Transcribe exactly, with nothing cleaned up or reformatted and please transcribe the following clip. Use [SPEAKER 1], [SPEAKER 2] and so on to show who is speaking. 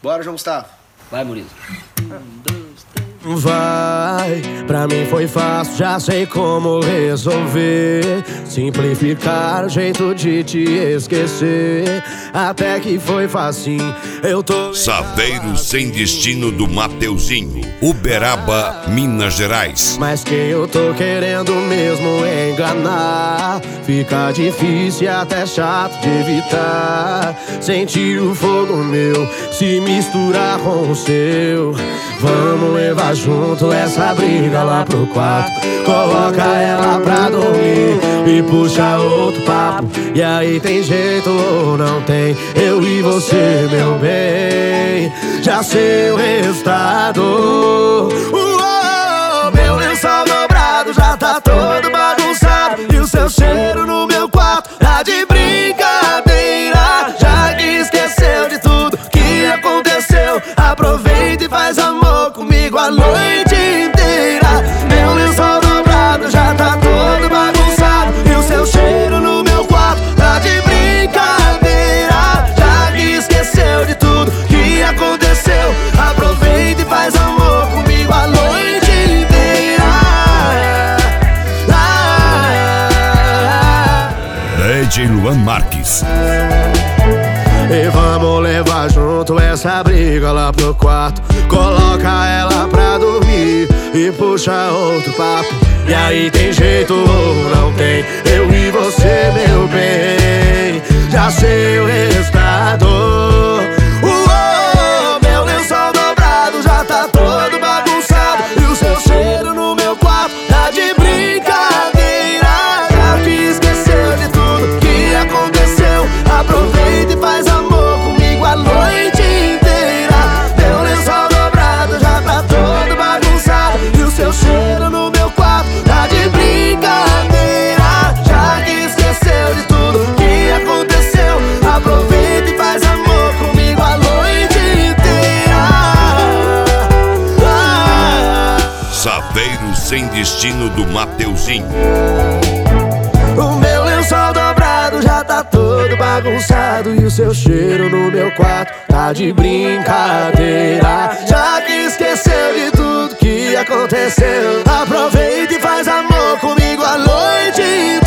[SPEAKER 1] Bora, João Gustavo.
[SPEAKER 2] Vai, Murilo. Um, dois, três.
[SPEAKER 3] Vai, pra mim foi fácil, já sei como resolver. Simplificar o jeito de te esquecer. Até que foi facinho, eu tô...
[SPEAKER 4] Saveiro Sem Destino do Mateuzinho, Uberaba, Minas Gerais.
[SPEAKER 3] Mas quem eu tô querendo mesmo enganar, fica difícil e até chato de evitar. Sentir o fogo meu se misturar com o seu. Vamos levar junto essa briga lá pro quarto. Coloca ela pra dormir e puxa outro papo. E aí tem jeito ou não tem? Eu e você, meu bem, já sei o resultado. Uou, meu lençol dobrado já tá todo bagunçado. E o seu cheiro no meu quarto tá de brincadeira. Já que esqueceu de tudo que aconteceu, aproveita e faz amor comigo a noite inteira. Meu lençol dobrado já tá todo bagunçado. E o seu cheiro no meu quarto tá de brincadeira. Já que esqueceu de tudo que aconteceu, aproveita e faz amor comigo a noite inteira.
[SPEAKER 4] D J Luan Marques.
[SPEAKER 3] E vamos levar junto essa briga lá pro quarto. Coloca ela pra dormir e puxa outro papo. E aí tem jeito ou não tem? Eu e você, meu bem, já sei o resultado. Uou, meu lençol dobrado já tá todo bagunçado. E o seu cheiro no meu quarto tá de brincadeira. Já que esqueceu de tudo que aconteceu, aproveita e faz amor comigo a noite inteira. Meu lençol dobrado já tá todo bagunçado. E o seu cheiro no meu quarto tá de brincadeira. Já que esqueceu de tudo que aconteceu, aproveita e faz amor comigo a noite inteira. Ah.
[SPEAKER 4] Saveiro Sem Destino do Mateuzinho.
[SPEAKER 3] O meu lençol dobrado já tá todo bagunçado. E o seu cheiro no meu quarto tá de brincadeira. Já que esqueceu de tudo que aconteceu, aproveita e faz amor comigo a noite inteira.